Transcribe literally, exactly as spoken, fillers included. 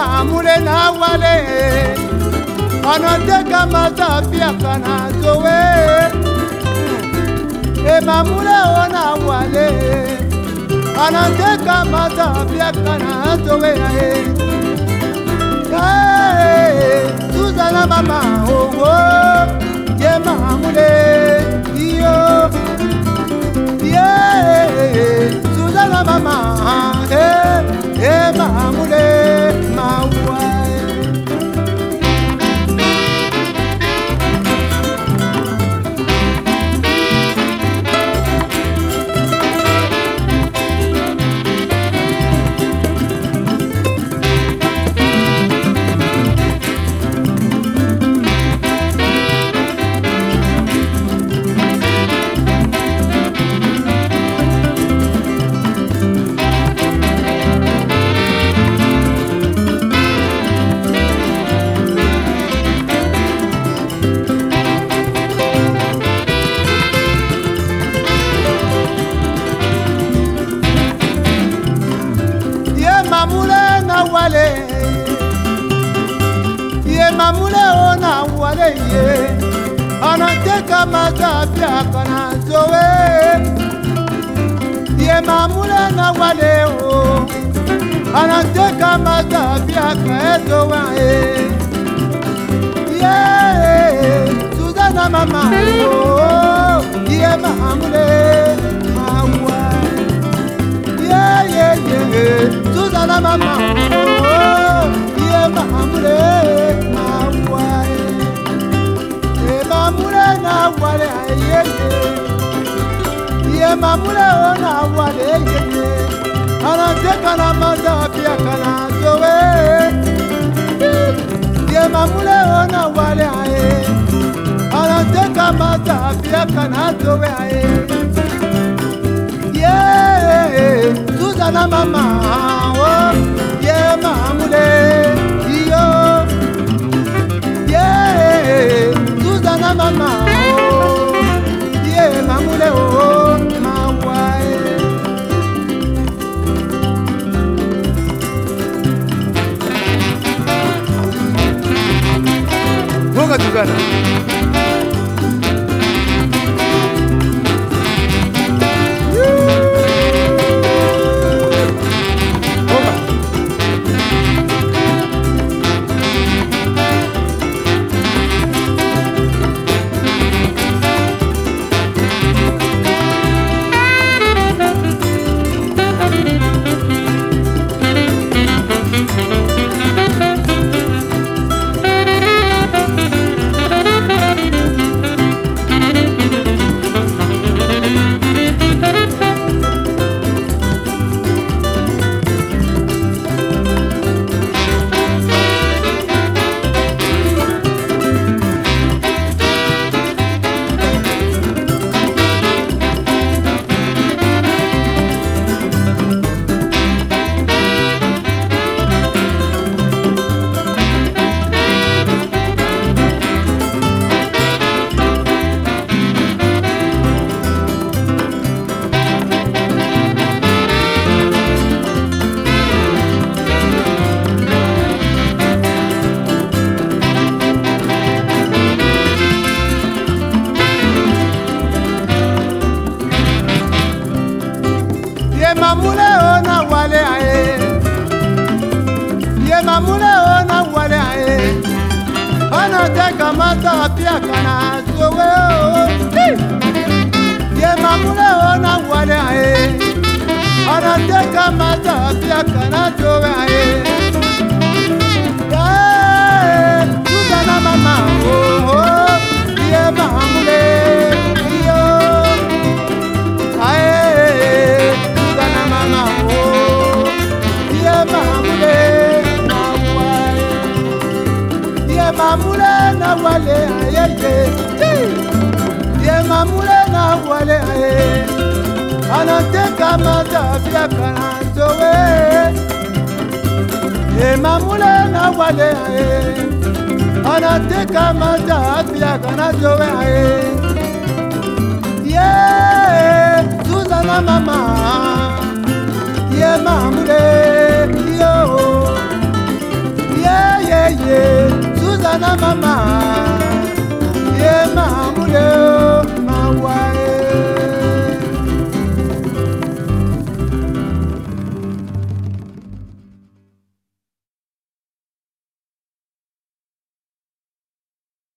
mamule na wale anateka mazafia kana zowe e mamule ona wale anateka mazafia kana zowe e Suzana mama oh oh ye mamule iyo ye Suzana mama eh eh mamule mawa wale ye mamule ona wale ye anateka mazafia kana zowe ye mamule na wale o anateka mazafia kana zowe ye Suzana mama o ye mamule mawa ye ye ye Suzana mama oh ye mamule mawa ye mamule na wale ye ye mamule na wale ye anateka na mazafia kana zowe ye mamule na wale ye anateka mazafia kana zowe ye Suzana mama oh ye mamule iyo ye Suzana mama oh ye mamule oh mawa Munga Suzana mamule ona wale ae ye mamule ona wale ae anateka mazafia kana zowe ye mamule ona wale ae anateka mazafia kana zowe ae Suzana mama oh oh ye mamule iyo ae mamule na wale aye ye mamule na wale aye anateka mazafia kana zowe ye mamule na wale aye anateka mazafia kana zowe aye ye Suzana mama ye mamule yo mama